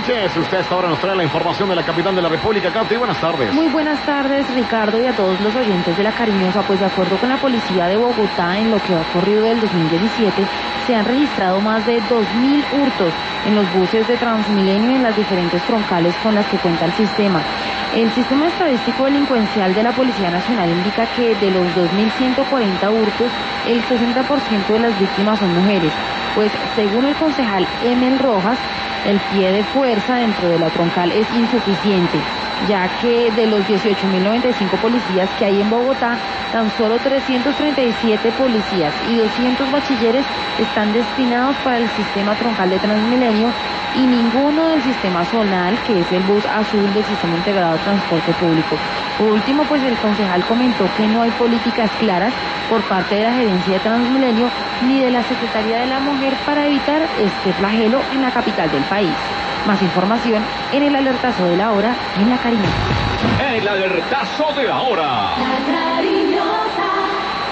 noches. Usted hasta ahora nos trae la información de la capital de la República. Katy, buenas tardes. Muy buenas tardes, Ricardo, y a todos los oyentes de La Cariñosa. Pues de acuerdo con la policía de Bogotá, en lo que ha ocurrido del 2017, se han registrado más de 2.000 hurtos en los buses de Transmilenio y en las diferentes troncales con las que cuenta el sistema. El sistema estadístico delincuencial de la Policía Nacional indica que de los 2.140 hurtos, el 60% de las víctimas son mujeres. Pues según el concejal Emel Rojas, el pie de fuerza dentro de la troncal es insuficiente, ya que de los 18.095 policías que hay en Bogotá, tan solo 337 policías y 200 bachilleres están destinados para el sistema troncal de Transmilenio y ninguno del sistema zonal, que es el bus azul del Sistema Integrado de Transporte Público. Por último, pues el concejal comentó que no hay políticas claras por parte de la gerencia de Transmilenio ni de la Secretaría de la Mujer para evitar este flagelo en la capital del país. Más información en el alertazo de la hora en La Cariñosa. El alertazo de la hora.